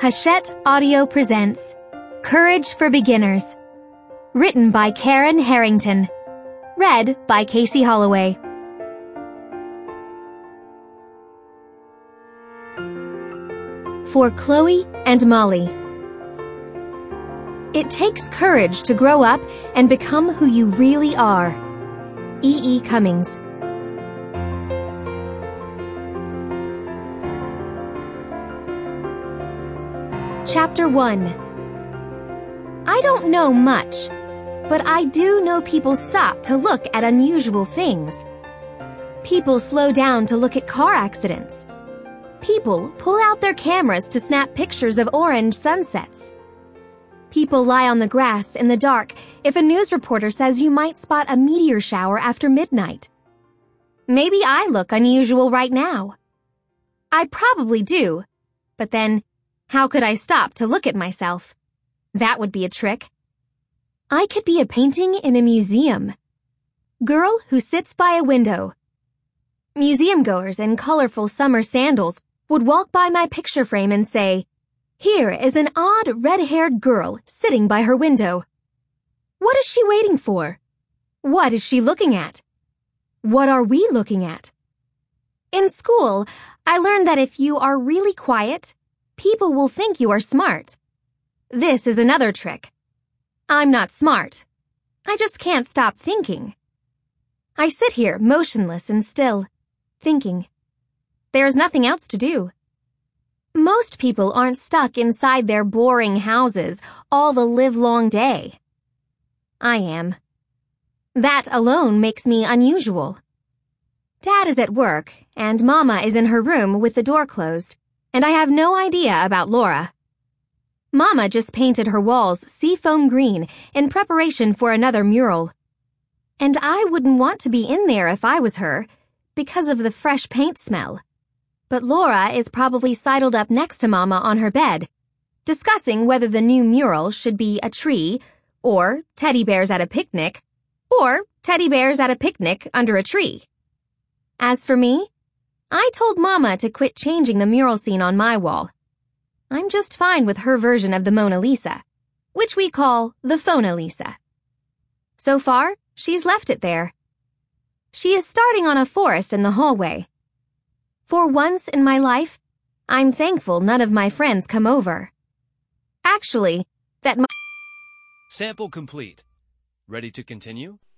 Hachette Audio presents Courage for Beginners. Written by Karen Harrington. Read by Casey Holloway. For Chloe and Molly. It takes courage to grow up and become who you really are. E. E. Cummings. Chapter 1. I don't know much, but I do know people stop to look at unusual things. People slow down to look at car accidents. People pull out their cameras to snap pictures of orange sunsets. People lie on the grass in the dark if a news reporter says you might spot a meteor shower after midnight. Maybe I look unusual right now. I probably do, but then how could I stop to look at myself? That would be a trick. I could be a painting in a museum. Girl who sits by a window. Museum goers in colorful summer sandals would walk by my picture frame and say, "Here is an odd red-haired girl sitting by her window. What is she waiting for? What is she looking at? What are we looking at?" In school, I learned that if you are really quiet, people will think you are smart. This is another trick. I'm not smart. I just can't stop thinking. I sit here motionless and still, thinking. There's nothing else to do. Most people aren't stuck inside their boring houses all the livelong day. I am. That alone makes me unusual. Dad is at work, and Mama is in her room with the door closed, and I have no idea about Laura. Mama just painted her walls seafoam green in preparation for another mural. And I wouldn't want to be in there if I was her, because of the fresh paint smell. But Laura is probably sidled up next to Mama on her bed, discussing whether the new mural should be a tree, or teddy bears at a picnic, or teddy bears at a picnic under a tree. As for me, I told Mama to quit changing the mural scene on my wall. I'm just fine with her version of the Mona Lisa, which we call the Phona Lisa. So far, she's left it there. She is starting on a forest in the hallway. For once in my life, I'm thankful none of my friends come over. Actually, Sample complete. Ready to continue?